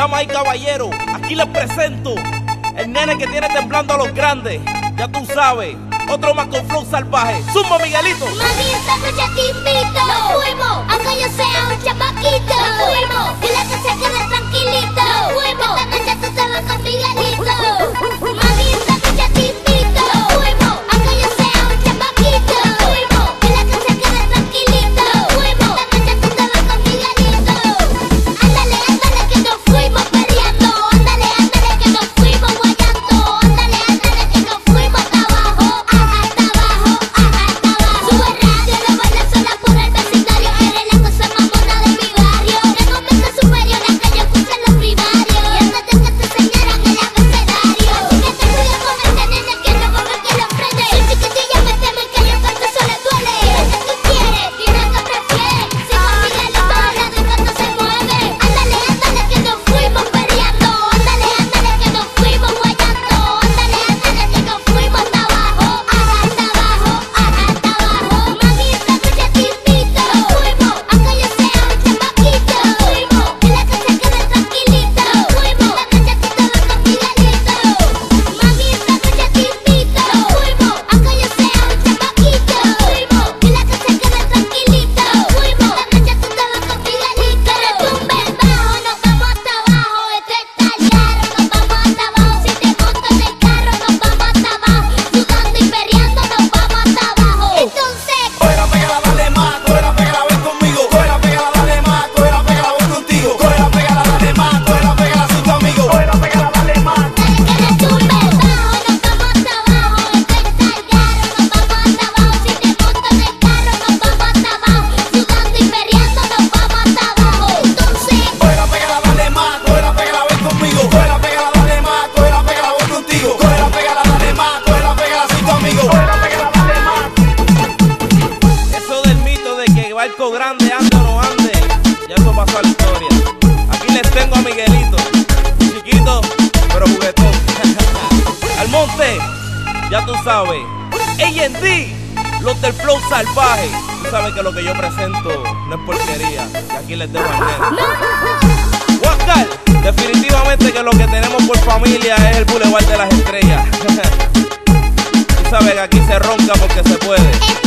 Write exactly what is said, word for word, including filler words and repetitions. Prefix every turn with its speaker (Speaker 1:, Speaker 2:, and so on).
Speaker 1: Damas y caballeros, aquí les presento el nene que tiene temblando a los grandes. Ya tú sabes, otro más con flow salvaje. ¡Zumba, Miguelito!
Speaker 2: Mami, esta noche te invito. Nos fuimos, aunque yo sea un chamaquito. Nos fuimos, dile que se quede tranquilito. Nos fuimos, esta noche tú te vas con Miguelito. Mami, esta noche te invito. Nos fuimos, aunque yo sea un chamaquito. Nos fuimos, dile que se quede tranquilito. Nos fuimos, esta noche tú te vas con Miguelito. Ándale, ándale que nos fuimos peleando. Ándale, ándale que nos fuimos guayando. Ándale, ándale que nos fuimos hasta abajo. Ajá, hasta abajo, ajá, hasta abajo. Sube el radio, lo baila sola por el vecindario. Eres la cosa mamona de mi barrio. Tengo mente superior a que yo puse en los primarios. Y antes de que te enseñaran el abecedario. Así que te cuidas con este nene que no ponga que lo frene. Soy chiquitilla, me temen que el parto eso le duele. Dime que tú quieres, dime que prefieres. Si con Miguelito ahora de canto se mueve. Ándale, ándale que nos fuimos peleando. Ándale, ándale que nos fuimos guayando. Ándale, ándale que nos fuimos hasta abajo. Ajá, hasta abajo, ajá, hasta abajo. Mami, esta noche te invito. Nos fuimos, aunque yo sea un chamaquito. Nos fuimos, dile que se quede tranquilito. Nos fuimos, esta noche tú te vas con Miguelito. Mami, esta noche te invito. Nos fuimos, aunque yo sea un chamaquito. Nos fuimos, dile que se quede tranquilito. Nos fuimos, esta noche tú te vas con Miguelito. Que retumbe el bajo, nos vamos hasta abajo. Esto está claro, nos vamos hasta abajo. Si te monto en el carro, nos vamos hasta abajo. Sudando y perreando, nos vamos hasta abajo. Entonces,
Speaker 3: Cógela, pégala, dale más, cógela, pégala, ven conmigo. Cógela, pégala, dale más, cógela, pégala, voy contigo. Cógela, pégala, dale más, cógela, pégala, soy tu amigo. Cógela, pégala, dale más.
Speaker 2: dale que retumbe el bajo, nos vamos hasta abajo. Esto está claro, nos vamos hasta abajo. Si te monto en el carro, nos vamos hasta abajo. Sudando y perreando, nos vamos hasta abajo. Entonces,
Speaker 3: Cógela, pégala, dale más, cógela, pégala, ven conmigo. Cógela, pégala, dale más, cógela, pégala, voy contigo. Cógela, pégala, dale más, cógela, pégala, soy tu amigo. Cógela, pégala, dale más.
Speaker 1: Eso del mito de que barco grande ande o no ande, ya eso pasó a la historia. Aquí les tengo a Miguelito, chiquito, pero juguetón. Al monte, ya tú sabes. A and D, los del flow salvaje. Tú sabes que lo que yo presento no es porquería. Y aquí les dejo al nene. Huáscar, definitivamente que lo que tenemos por familia es el Boulevard de las Estrellas. Tú sabes que aquí se ronca porque se puede.